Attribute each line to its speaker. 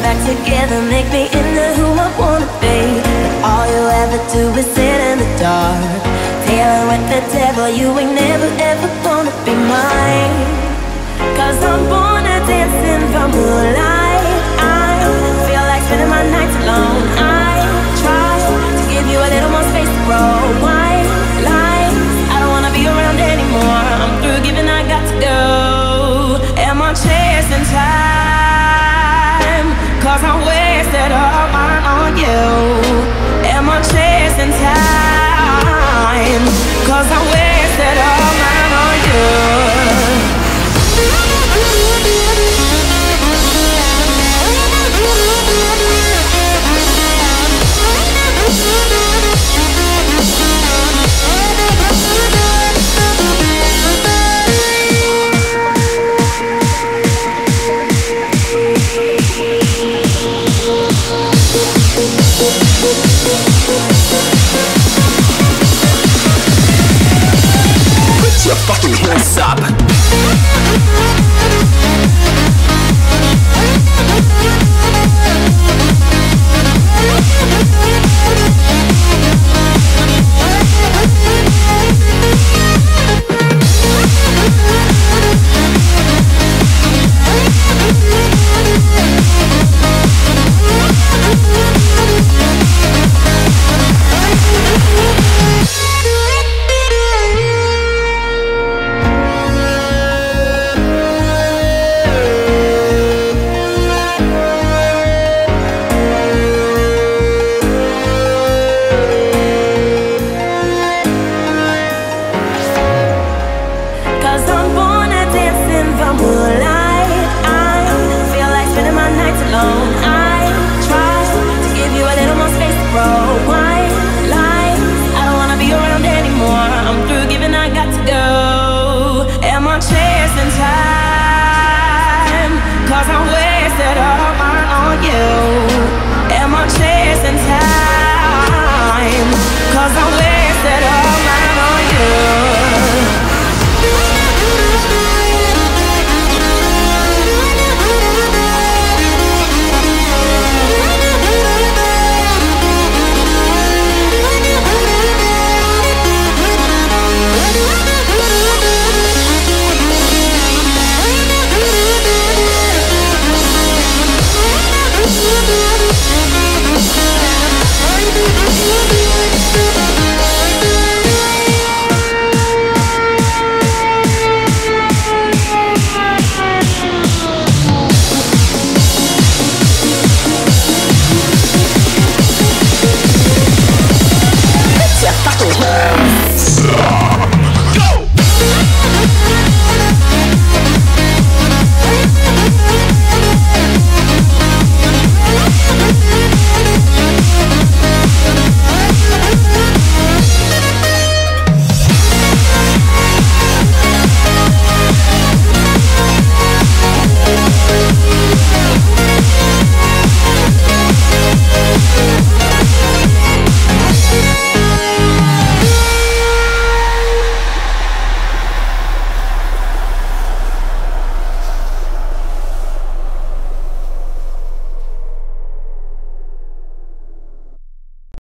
Speaker 1: back together, make me into who I wanna be. All you ever do is sit in the dark, dealing with the devil. You ain't never ever gonna be mine. Cause I'm born to dancing from moonlight. I feel like spending my nights alone. I try to give you a little more space to grow. White lies, I don't wanna be around anymore. I'm through giving, I got to go. Am I chasing time? Cause I wasted all mine on you. Am I chasing time? Cause I wasted all mine on you.
Speaker 2: Put your fucking hands up.